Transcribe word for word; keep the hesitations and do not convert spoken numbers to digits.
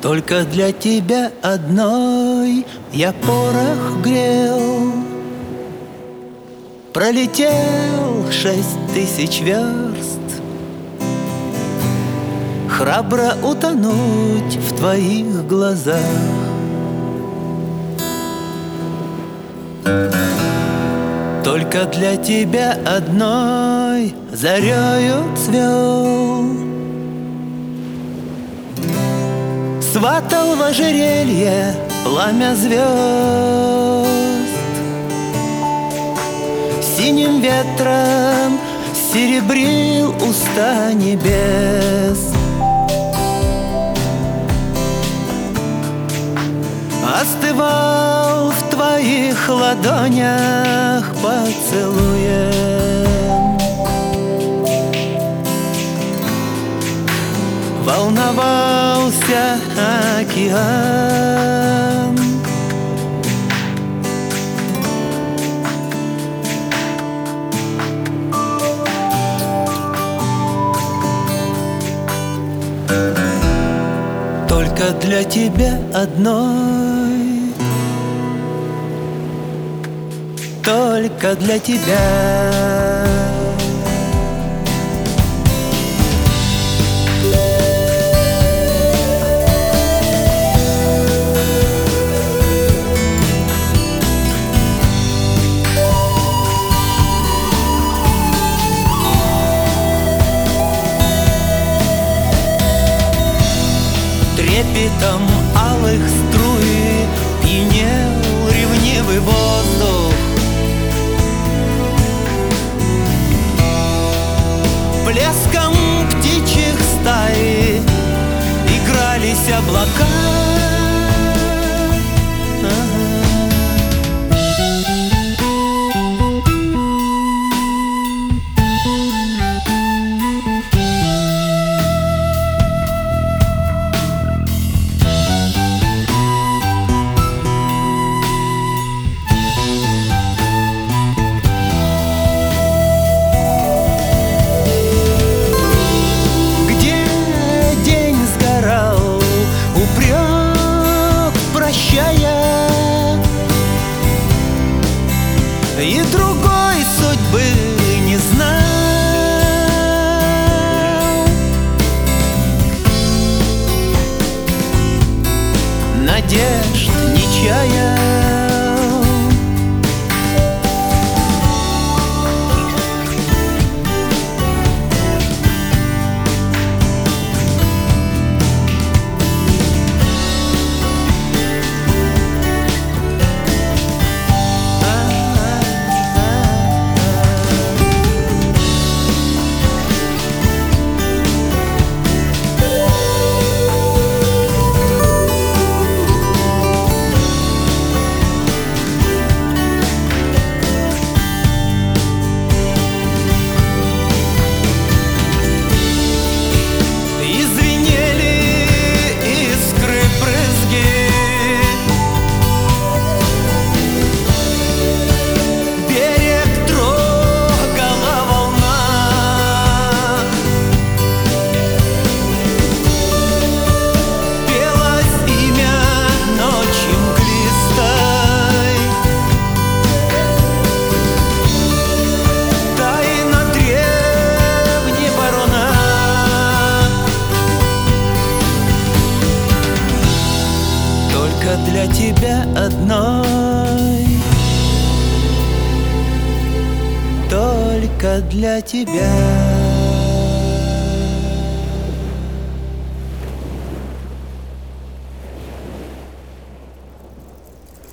Только для тебя одной я порох грел. Пролетел шесть тысяч верст, храбро утонуть в твоих глазах. Только для тебя одной зарею цвел. Сватал в ожерелье пламя звезд, синим ветром серебрил уста небес. Остывал в твоих ладонях поцелуем. Волновался океан. Только для тебя одной, только для тебя. Трепетом алых струй пьянел ревнивый воздух. Плеском птичьих стай игрались облака. И другой судьбы не знал, надежд не чаял. Для тебя одной, только для тебя.